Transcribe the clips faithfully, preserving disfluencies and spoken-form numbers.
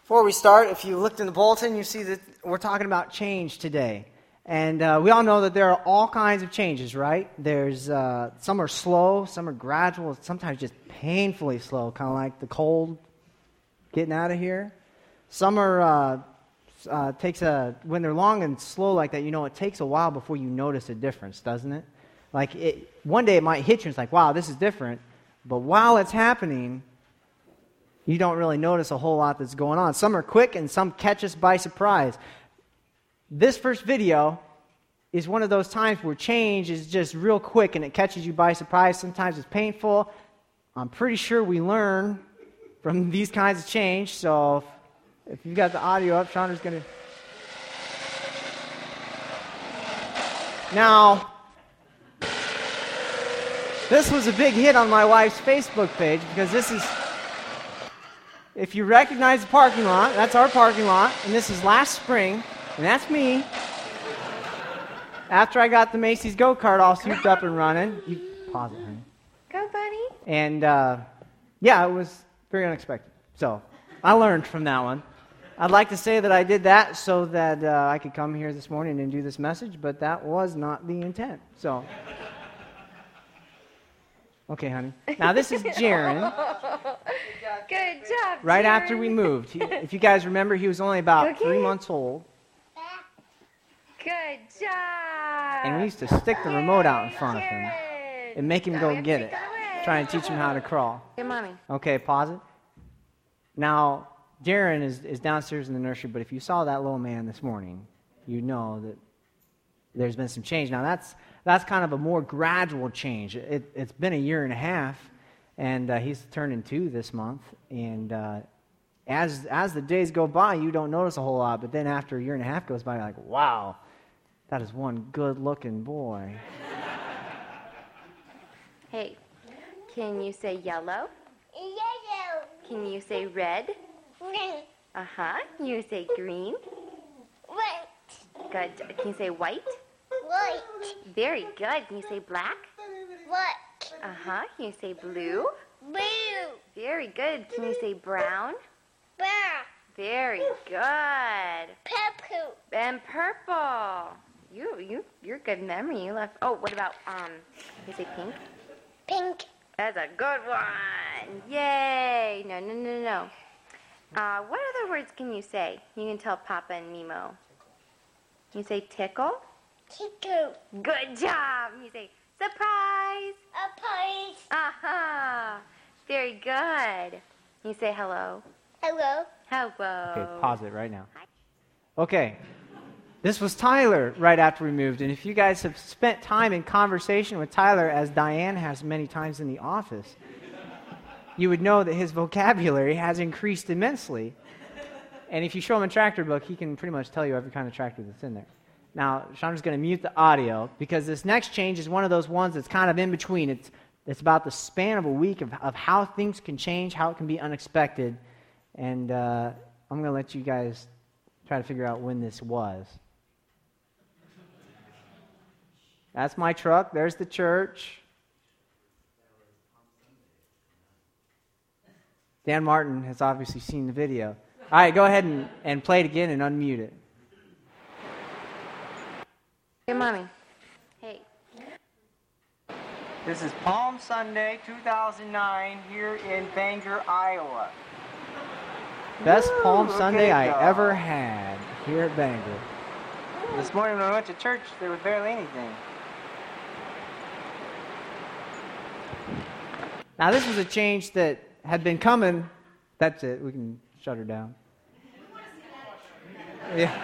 Before we start, if you looked in the bulletin, you see that we're talking about change today. And uh, we all know that there are all kinds of changes, right? There's uh, some are slow, some are gradual, sometimes just painfully slow, kind of like the cold getting out of here. Some are uh, uh, takes a when they're long and slow like that, you know, it takes a while before you notice a difference, doesn't it? Like it, one day it might hit you, and it's like, wow, this is different. But while it's happening, you don't really notice a whole lot that's going on. Some are quick and some catch us by surprise. This first video is one of those times where change is just real quick and it catches you by surprise. Sometimes it's painful. I'm pretty sure we learn from these kinds of change. So if, if you've got the audio up, Chandra's going to... Now, this was a big hit on my wife's Facebook page because this is... If you recognize the parking lot, that's our parking lot, and this is last spring, and that's me. After I got the Macy's go-kart all souped up and running. You pause it, honey. Go, buddy. And, uh, yeah, it was very unexpected. So, I learned from that one. I'd like to say that I did that so that uh, I could come here this morning and do this message, but that was not the intent. So, okay, honey. Now, this is Jaron. Good job, Right Jaron. after we moved. He, if you guys remember, he was only about Okay. three months old. Good job. And we used to stick the remote out in front of him Jared. and make him Now go we have get to it, take away. trying to teach him how to crawl. Hey, Mommy. Okay, pause it. Now, Darren is, is downstairs in the nursery, but if you saw that little man this morning, you know that there's been some change. Now, that's that's kind of a more gradual change. It, it's been a year and a half, and uh, he's turning two this month. And uh, as as the days go by, you don't notice a whole lot, but then after a year and a half goes by, you're like, wow, that is one good-looking boy. Hey, can you say yellow? Yellow. Can you say red? Red. Uh-huh. Can you say green? White. Good. Can you say white? White. Very good. Can you say black? White. Uh-huh. Can you say blue? Blue. Very good. Can you say brown? Brown. Very good. Purple. And purple. You, you, you're good memory. You left. Oh, what about um? Can you say pink? Pink. That's a good one. Yay! No, no, no, no. Uh, what other words can you say? You can tell Papa and Mimo. You say tickle. Tickle. Good job. You say surprise. A piece. Aha. Very good. You say hello. Hello. Hello. Okay, pause it right now. Okay. This was Tyler right after we moved, and if you guys have spent time in conversation with Tyler, as Diane has many times in the office, you would know that his vocabulary has increased immensely. And if you show him a tractor book, he can pretty much tell you every kind of tractor that's in there. Now, Chandra's going to mute the audio, because this next change is one of those ones that's kind of in between. It's, it's about the span of a week of, of how things can change, how it can be unexpected, and uh, I'm going to let you guys try to figure out when this was. That's my truck. There's the church. Dan Martin has obviously seen the video. All right, go ahead and, and play it again and unmute it. Hey, Mommy. Hey. This is Palm Sunday, two thousand nine, here in Bangor, Iowa. Best Woo, Palm look Sunday at I y'all. ever had here at Bangor. This morning when I went to church, there was barely anything. Now, this was a change that had been coming. That's it. We can shut her down. Yeah.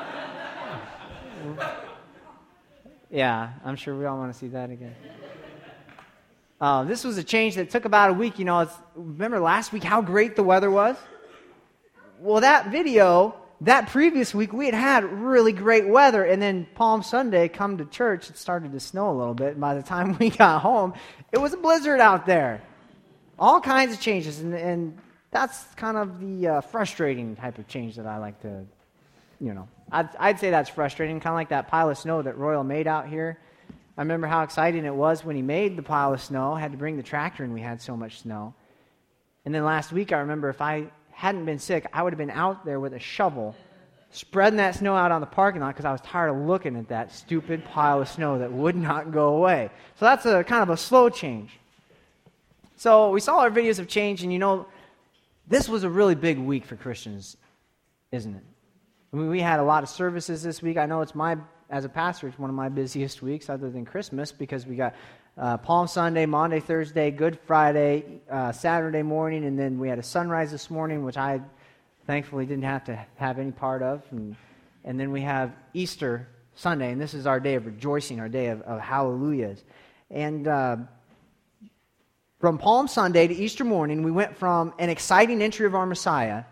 Yeah, I'm sure we all want to see that again. Uh, this was a change that took about a week. You know, it's, remember last week how great the weather was? Well, that video, that previous week, we had had really great weather, and then Palm Sunday, come to church, it started to snow a little bit, and by the time we got home, it was a blizzard out there. All kinds of changes, and, and that's kind of the uh, frustrating type of change that I like to, you know, I'd, I'd say that's frustrating, kind of like that pile of snow that Royal made out here. I remember how exciting it was when he made the pile of snow, had to bring the tractor, and we had so much snow. And then last week, I remember if I hadn't been sick, I would have been out there with a shovel, spreading that snow out on the parking lot because I was tired of looking at that stupid pile of snow that would not go away. So that's a kind of a slow change. So we saw our videos of change, and you know, this was a really big week for Christians, isn't it? I mean, we had a lot of services this week. I know it's my, as a pastor, it's one of my busiest weeks other than Christmas because we got uh, Palm Sunday, Maundy, Thursday, Good Friday, uh, Saturday morning, and then we had a sunrise this morning, which I thankfully didn't have to have any part of. And, and then we have Easter Sunday, and this is our day of rejoicing, our day of, of hallelujahs. And uh, from Palm Sunday to Easter morning, we went from an exciting entry of our Messiah.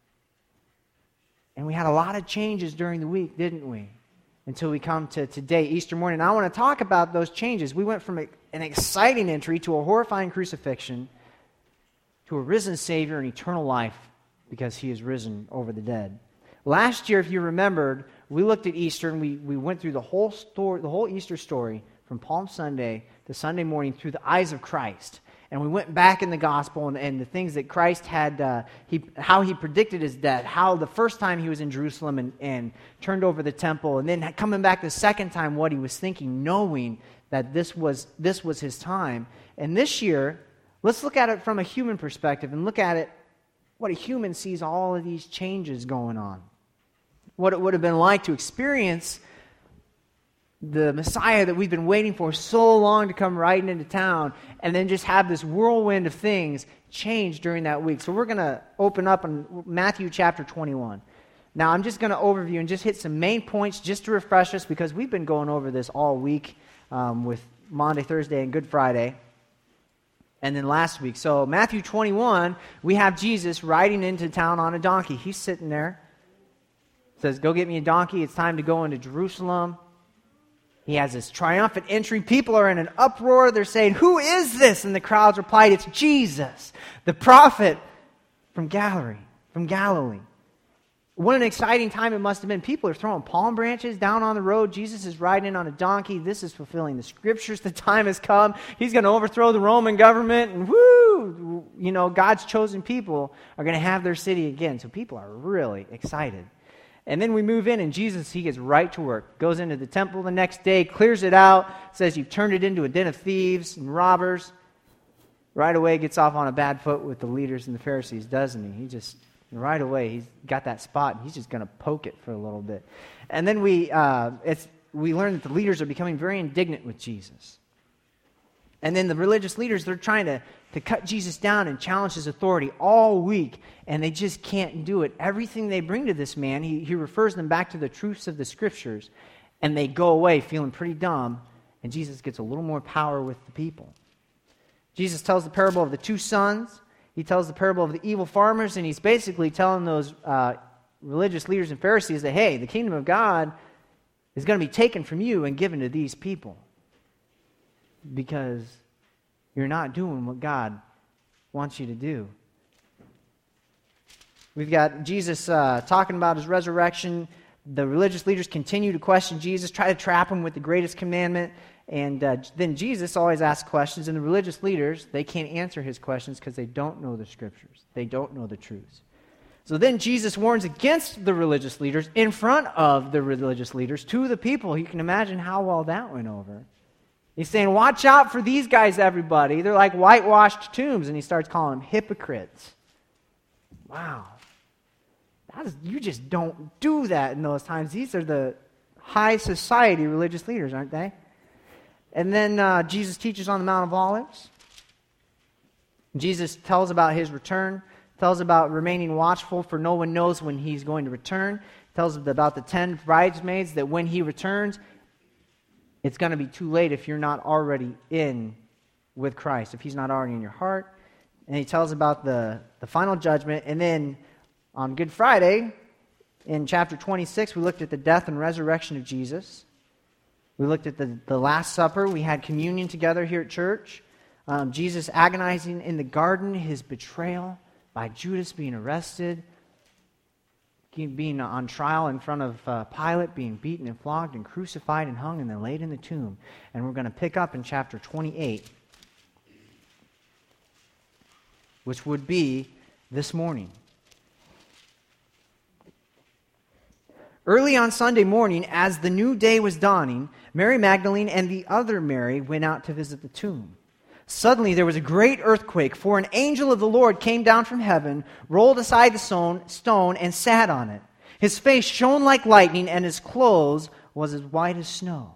And we had a lot of changes during the week, didn't we? Until we come to today, Easter morning. And I want to talk about those changes. We went from a, an exciting entry to a horrifying crucifixion to a risen Savior and eternal life because He is risen over the dead. Last year, if you remembered, we looked at Easter and we, we went through the whole story, the whole Easter story from Palm Sunday to Sunday morning through the eyes of Christ. And we went back in the gospel and, and the things that Christ had, uh, he, how he predicted his death, how the first time he was in Jerusalem and, and turned over the temple, and then coming back the second time what he was thinking, knowing that this was, this was his time. And this year, let's look at it from a human perspective and look at it, what a human sees all of these changes going on. What it would have been like to experience the Messiah that we've been waiting for so long to come riding into town, and then just have this whirlwind of things change during that week. So we're going to open up in Matthew chapter twenty-one. Now I'm just going to overview and just hit some main points just to refresh us because we've been going over this all week um, with Maundy, Thursday, and Good Friday. And then last week. So Matthew twenty-one, we have Jesus riding into town on a donkey. He's sitting there. Says, go get me a donkey. It's time to go into Jerusalem. He has this triumphant entry. People are in an uproar. They're saying, who is this? And the crowds replied, it's Jesus, the prophet from Galilee. From Galilee. What an exciting time it must have been. People are throwing palm branches down on the road. Jesus is riding on a donkey. This is fulfilling the scriptures. The time has come. He's going to overthrow the Roman government. And woo! You know, God's chosen people are going to have their city again. So people are really excited. And then we move in, and Jesus, he gets right to work. Goes into the temple the next day, clears it out, says you've turned it into a den of thieves and robbers. Right away gets off on a bad foot with the leaders and the Pharisees, doesn't he? He just, right away, he's got that spot, and he's just going to poke it for a little bit. And then we uh, it's we learn that the leaders are becoming very indignant with Jesus. And then the religious leaders, they're trying to, to cut Jesus down and challenge his authority all week, and they just can't do it. Everything they bring to this man, he, he refers them back to the truths of the scriptures, and they go away feeling pretty dumb, and Jesus gets a little more power with the people. Jesus tells the parable of the two sons. He tells the parable of the evil farmers, and he's basically telling those uh, religious leaders and Pharisees that, hey, the kingdom of God is going to be taken from you and given to these people because you're not doing what God wants you to do. We've got Jesus uh, talking about his resurrection. The religious leaders continue to question Jesus, try to trap him with the greatest commandment. And uh, then Jesus always asks questions, and the religious leaders, they can't answer his questions because they don't know the scriptures. They don't know the truths. So then Jesus warns against the religious leaders in front of the religious leaders to the people. You can imagine how well that went over. He's saying, watch out for these guys, everybody. They're like whitewashed tombs. And he starts calling them hypocrites. Wow. That is, you just don't do that in those times. These are the high society religious leaders, aren't they? And then uh, Jesus teaches on the Mount of Olives. Jesus tells about his return, tells about remaining watchful, for no one knows when he's going to return. Tells about the ten bridesmaids, that when he returns, it's going to be too late if you're not already in with Christ, if he's not already in your heart. And he tells about the, the final judgment. And then on Good Friday, in chapter twenty-six, we looked at the death and resurrection of Jesus. We looked at the, the Last Supper. We had communion together here at church. Um, Jesus agonizing in the garden, his betrayal by Judas, being arrested, being on trial in front of uh, Pilate, being beaten and flogged and crucified and hung and then laid in the tomb. And we're going to pick up in chapter twenty-eight, which would be this morning. Early on Sunday morning, as the new day was dawning, Mary Magdalene and the other Mary went out to visit the tomb. Suddenly there was a great earthquake, for an angel of the Lord came down from heaven, rolled aside the stone, and sat on it. His face shone like lightning, and his clothes was as white as snow.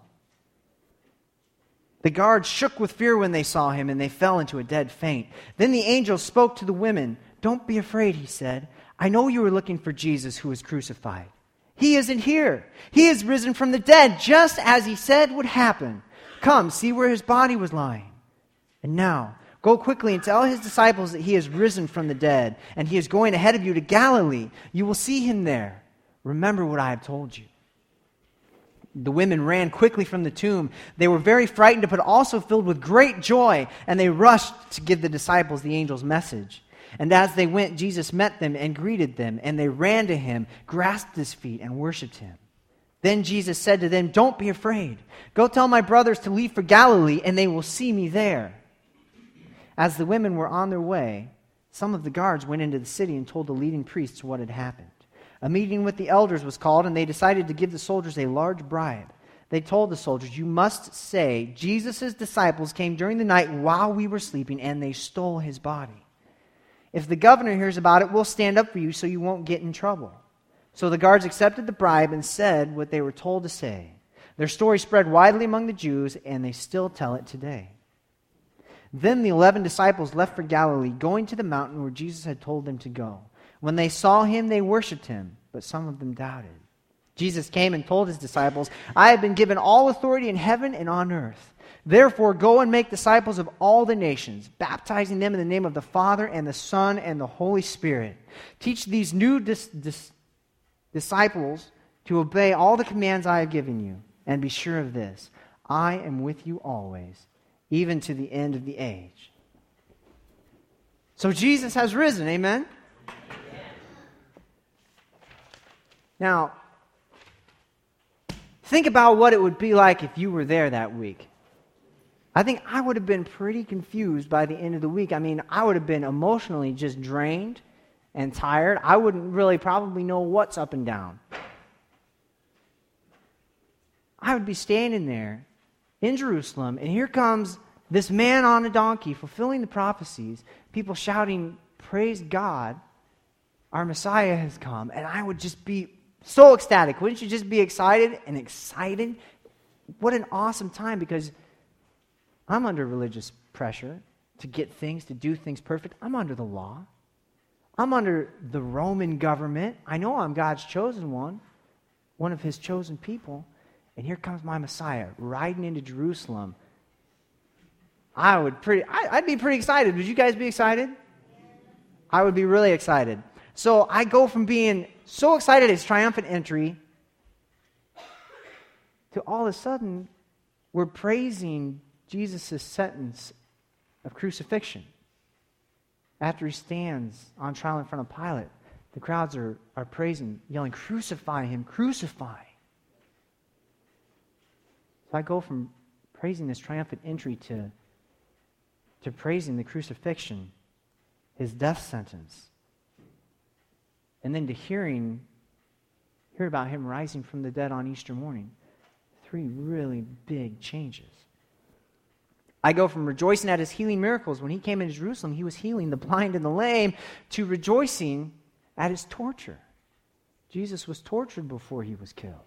The guards shook with fear when they saw him, and they fell into a dead faint. Then the angel spoke to the women. "Don't be afraid," he said. "I know you are looking for Jesus who was crucified. He isn't here. He is risen from the dead, just as he said would happen. Come, see where his body was lying. And now, go quickly and tell his disciples that he is risen from the dead, and he is going ahead of you to Galilee. You will see him there. Remember what I have told you." The women ran quickly from the tomb. They were very frightened, but also filled with great joy, and they rushed to give the disciples the angel's message. And as they went, Jesus met them and greeted them, and they ran to him, grasped his feet, and worshipped him. Then Jesus said to them, "Don't be afraid. Go tell my brothers to leave for Galilee, and they will see me there." As the women were on their way, some of the guards went into the city and told the leading priests what had happened. A meeting with the elders was called, and they decided to give the soldiers a large bribe. They told the soldiers, "You must say, 'Jesus' disciples came during the night while we were sleeping, and they stole his body.' If the governor hears about it, we'll stand up for you so you won't get in trouble." So the guards accepted the bribe and said what they were told to say. Their story spread widely among the Jews, and they still tell it today. Then the eleven disciples left for Galilee, going to the mountain where Jesus had told them to go. When they saw him, they worshipped him, but some of them doubted. Jesus came and told his disciples, "I have been given all authority in heaven and on earth. Therefore, go and make disciples of all the nations, baptizing them in the name of the Father and the Son and the Holy Spirit. Teach these new dis- dis- disciples to obey all the commands I have given you, and be sure of this, I am with you always, even to the end of the age." So Jesus has risen, amen? Now, think about what it would be like if you were there that week. I think I would have been pretty confused by the end of the week. I mean, I would have been emotionally just drained and tired. I wouldn't really probably know what's up and down. I would be standing there in Jerusalem, and here comes this man on a donkey fulfilling the prophecies, people shouting, "Praise God, our Messiah has come." And I would just be so ecstatic. Wouldn't you just be excited and excited? What an awesome time, because I'm under religious pressure to get things, to do things perfect. I'm under the law. I'm under the Roman government. I know I'm God's chosen one, one of his chosen people. And here comes my Messiah riding into Jerusalem. I would pretty, I, I'd be pretty excited. Would you guys be excited? I would be really excited. So I go from being so excited at his triumphant entry to all of a sudden we're praising Jesus' sentence of crucifixion. After he stands on trial in front of Pilate, the crowds are, are praising, yelling, "Crucify him, crucify." So I go from praising this triumphant entry to, to praising the crucifixion, his death sentence. And then to hearing, hear about him rising from the dead on Easter morning. Three really big changes. I go from rejoicing at his healing miracles. When he came into Jerusalem, he was healing the blind and the lame, to rejoicing at his torture. Jesus was tortured before he was killed.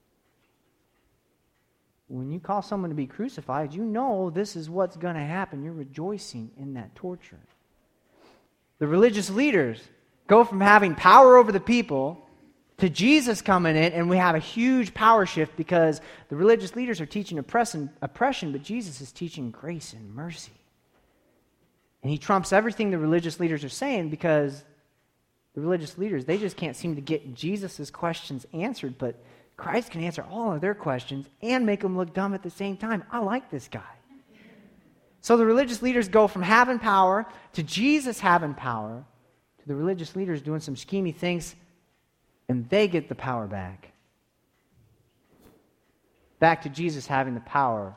When you call someone to be crucified, you know this is what's going to happen. You're rejoicing in that torture. The religious leaders go from having power over the people to Jesus coming in, and we have a huge power shift because the religious leaders are teaching oppression, oppression, but Jesus is teaching grace and mercy. And he trumps everything the religious leaders are saying, because the religious leaders, they just can't seem to get Jesus' questions answered, but Christ can answer all of their questions and make them look dumb at the same time. I like this guy. So the religious leaders go from having power to Jesus having power, to the religious leaders doing some schemy things, and they get the power back. Back to Jesus having the power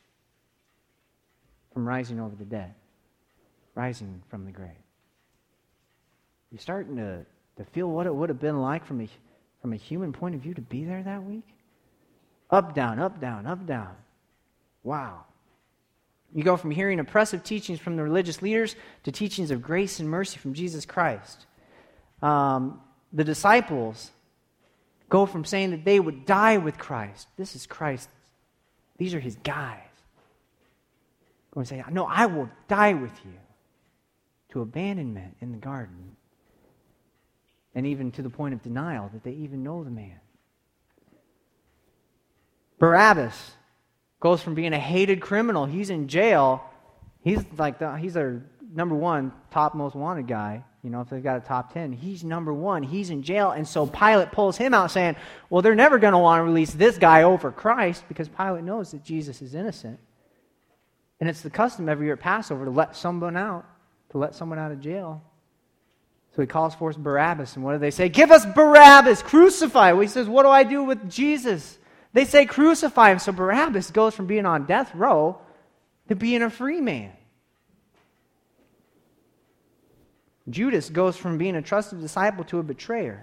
from rising over the dead, rising from the grave. You're starting to, to feel what it would have been like from a from a human point of view to be there that week? Up, down, up, down, up, down. Wow. You go from hearing oppressive teachings from the religious leaders to teachings of grace and mercy from Jesus Christ. Um, the disciples go from saying that they would die with Christ. This is Christ. These are his guys. Going to say, no, I will die with you. To abandonment in the garden. And even to the point of denial that they even know the man. Barabbas goes from being a hated criminal. He's in jail. He's like the, he's their number one top most wanted guy. You know, if they've got a top ten, he's number one. He's in jail. And so Pilate pulls him out saying, well, they're never going to want to release this guy over Christ because Pilate knows that Jesus is innocent. And it's the custom every year at Passover to let someone out, to let someone out of jail. So he calls forth Barabbas. And what do they say? Give us Barabbas, crucify. Well, he says, what do I do with Jesus? They say crucify him. So Barabbas goes from being on death row to being a free man. Judas goes from being a trusted disciple to a betrayer.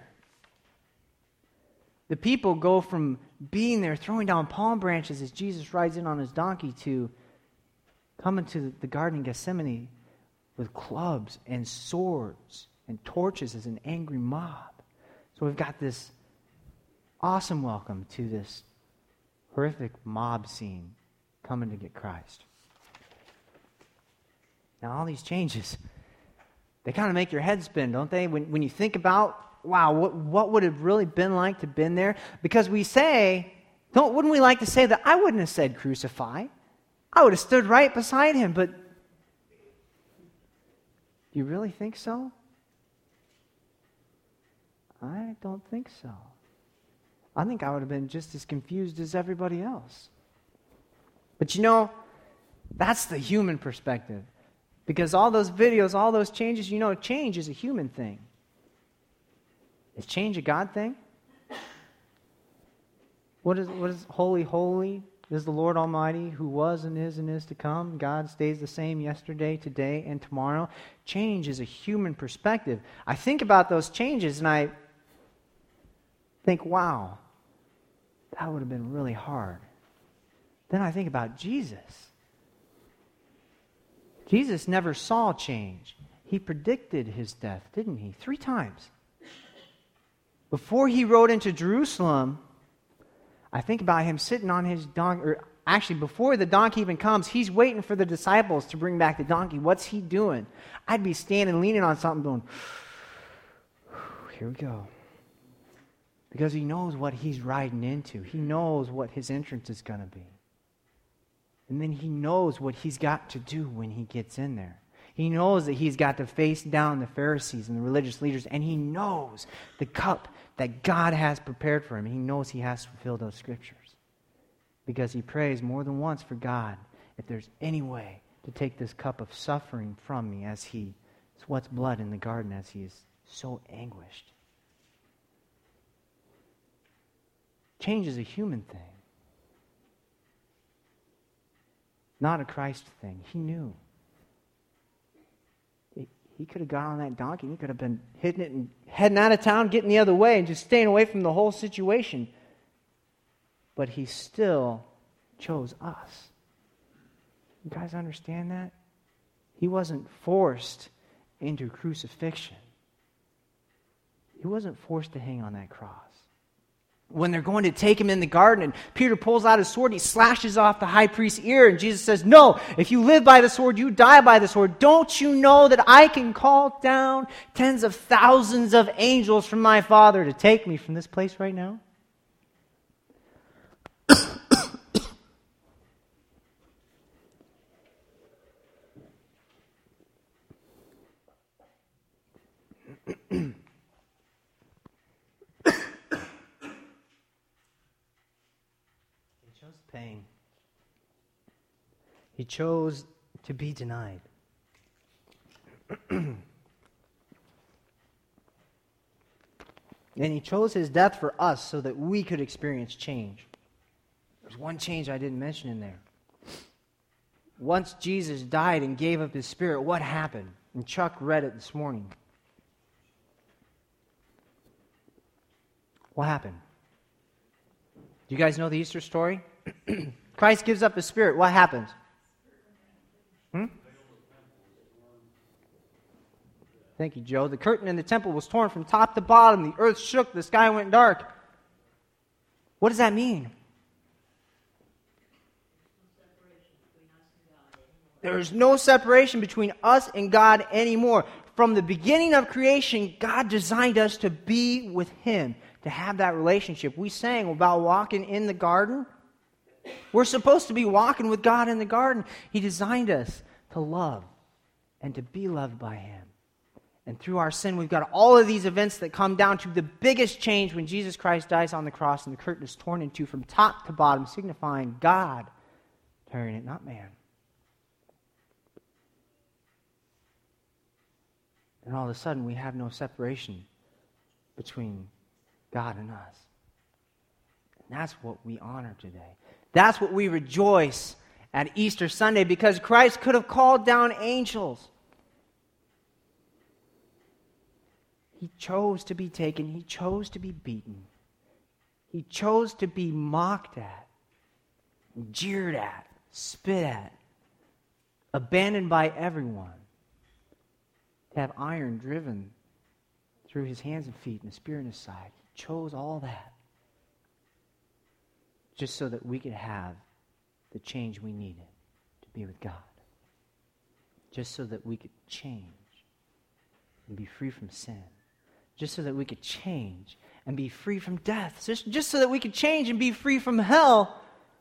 The people go from being there, throwing down palm branches as Jesus rides in on his donkey, to coming to the Garden of Gethsemane with clubs and swords and torches as an angry mob. So we've got this awesome welcome to this horrific mob scene coming to get Christ. Now all these changes, they kind of make your head spin, don't they? When when you think about, wow, what, what would it have really been like to have been there? Because we say, don't wouldn't we like to say that I wouldn't have said crucify? I would have stood right beside him, but do you really think so? I don't think so. I think I would have been just as confused as everybody else. But you know, that's the human perspective. Because all those videos, all those changes, you know, change is a human thing. Is change a God thing? What is, what is holy, holy is the Lord Almighty, who was and is and is to come. God stays the same yesterday, today, and tomorrow. Change is a human perspective. I think about those changes and I think, wow, that would have been really hard. Then I think about Jesus. Jesus never saw change. He predicted his death, didn't he? Three times. Before he rode into Jerusalem, I think about him sitting on his donkey, or actually before the donkey even comes, he's waiting for the disciples to bring back the donkey. What's he doing? I'd be standing leaning on something going, here we go. Because he knows what he's riding into. He knows what his entrance is going to be. And then he knows what he's got to do when he gets in there. He knows that he's got to face down the Pharisees and the religious leaders, and he knows the cup that God has prepared for him. He knows he has to fulfill those scriptures. Because he prays more than once for God, if there's any way to take this cup of suffering from me, as he sweats blood in the garden, as he is so anguished. Change is a human thing. Not a Christ thing. He knew. He, he could have got on that donkey and he could have been hitting it and heading out of town, getting the other way and just staying away from the whole situation. But he still chose us. You guys understand that? He wasn't forced into crucifixion. He wasn't forced to hang on that cross. When they're going to take him in the garden and Peter pulls out his sword, he slashes off the high priest's ear, and Jesus says, no, if you live by the sword, you die by the sword. Don't you know that I can call down tens of thousands of angels from my Father to take me from this place right now? Pain. He chose to be denied. And he chose his death for us so that we could experience change. There's one change I didn't mention in there. Once Jesus died and gave up his spirit, what happened? And Chuck read it this morning. What happened? Do you guys know the Easter story? Christ gives up his spirit. What happens? Hmm? Thank you, Joe. The curtain in the temple was torn from top to bottom. The earth shook. The sky went dark. What does that mean? There is no separation between us and God anymore. From the beginning of creation, God designed us to be with Him, to have that relationship. We sang about walking in the garden. We're supposed to be walking with God in the garden. He designed us to love and to be loved by Him. And through our sin, we've got all of these events that come down to the biggest change when Jesus Christ dies on the cross and the curtain is torn in two from top to bottom, signifying God tearing it, not man. And all of a sudden, we have no separation between God and us. And that's what we honor today. That's what we rejoice at Easter Sunday, because Christ could have called down angels. He chose to be taken. He chose to be beaten. He chose to be mocked at, jeered at, spit at, abandoned by everyone, to have iron driven through his hands and feet and a spear in his side. He chose all that just so that we could have the change we needed to be with God. Just so that we could change and be free from sin. Just so that we could change and be free from death. Just, just so that we could change and be free from hell.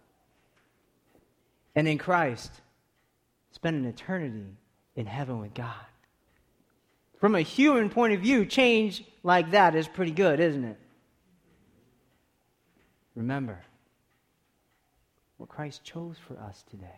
And in Christ, spend an eternity in heaven with God. From a human point of view, change like that is pretty good, isn't it? Remember what Christ chose for us today.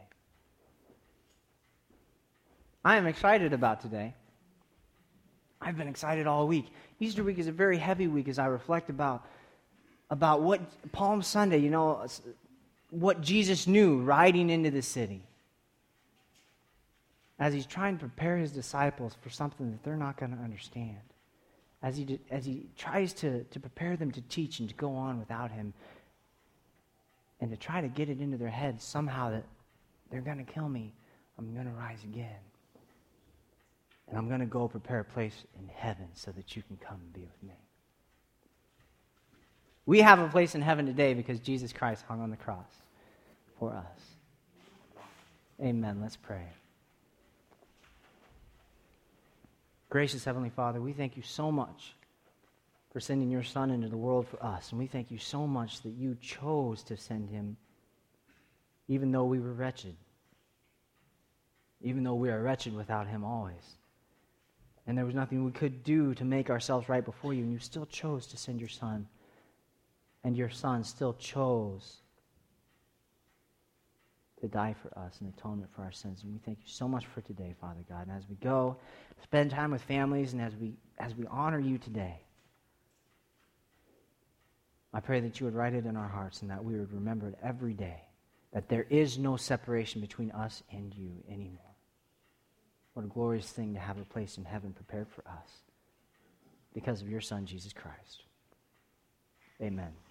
I am excited about today. I've been excited all week. Easter week is a very heavy week as I reflect about, about what Palm Sunday, you know, what Jesus knew riding into the city. As he's trying to prepare his disciples for something that they're not going to understand. As he, as he tries to, to prepare them to teach and to go on without him. And to try to get it into their heads somehow that they're going to kill me. I'm going to rise again. And I'm going to go prepare a place in heaven so that you can come and be with me. We have a place in heaven today because Jesus Christ hung on the cross for us. Amen. Let's pray. Gracious Heavenly Father, we thank you so much for sending your Son into the world for us. And we thank you so much that you chose to send him even though we were wretched. Even though we are wretched without him always. And there was nothing we could do to make ourselves right before you, and you still chose to send your Son. And your Son still chose to die for us in atonement for our sins. And we thank you so much for today, Father God. And as we go, spend time with families, and as we as we honor you today, I pray that you would write it in our hearts and that we would remember it every day, that there is no separation between us and you anymore. What a glorious thing to have a place in heaven prepared for us because of your Son, Jesus Christ. Amen.